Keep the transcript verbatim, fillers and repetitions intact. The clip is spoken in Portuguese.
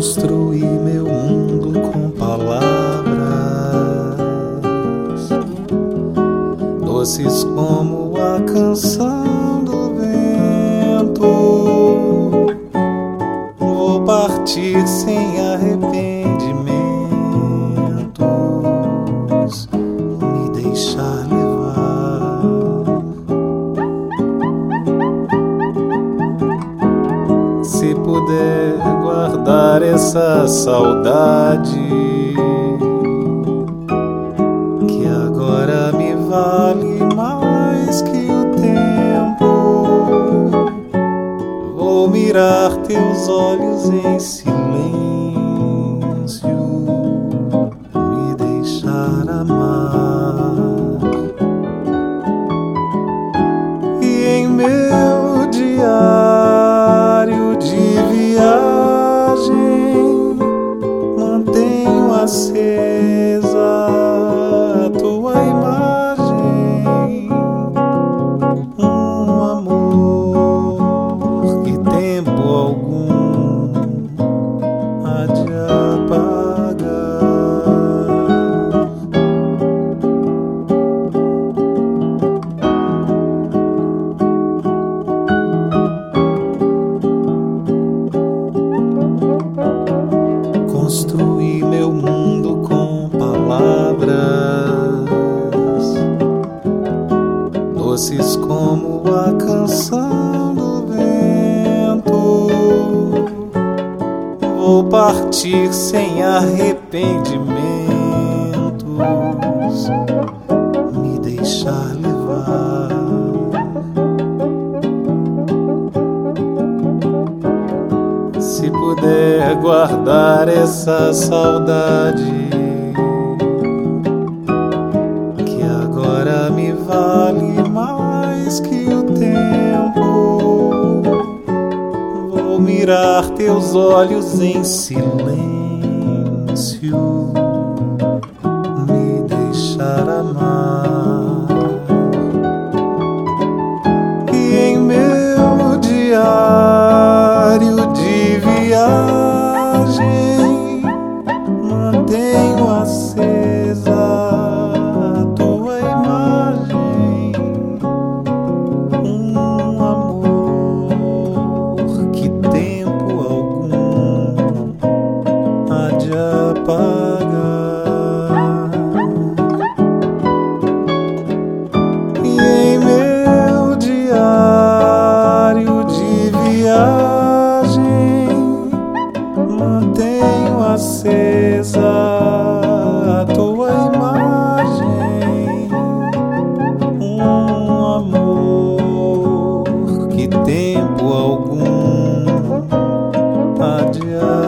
Construí meu mundo com palavras doces como a canção do vento. Vou partir sem arrependimentos, me deixar levar. Se puder guardar essa saudade que agora me vale mais que o tempo, vou mirar teus olhos em silêncio, me deixar amar. E em meu diário de viagem mantenho acesa a tua imagem, um amor que tempo algum há de apagar. Construí meu mundo com palavras doces como a canção do vento. Vou partir sem arrependimentos, me deixar levar. Se puder guardar essa saudade que agora me vale mais que o tempo, vou mirar teus olhos em silêncio, me deixar amar. E em meu diário de viagem mantenho acesa a tua imagem, um amor que tempo algum há de apagar. E em meu diário de viagem mantenho acesa a tua imagem, um amor que tempo algum há de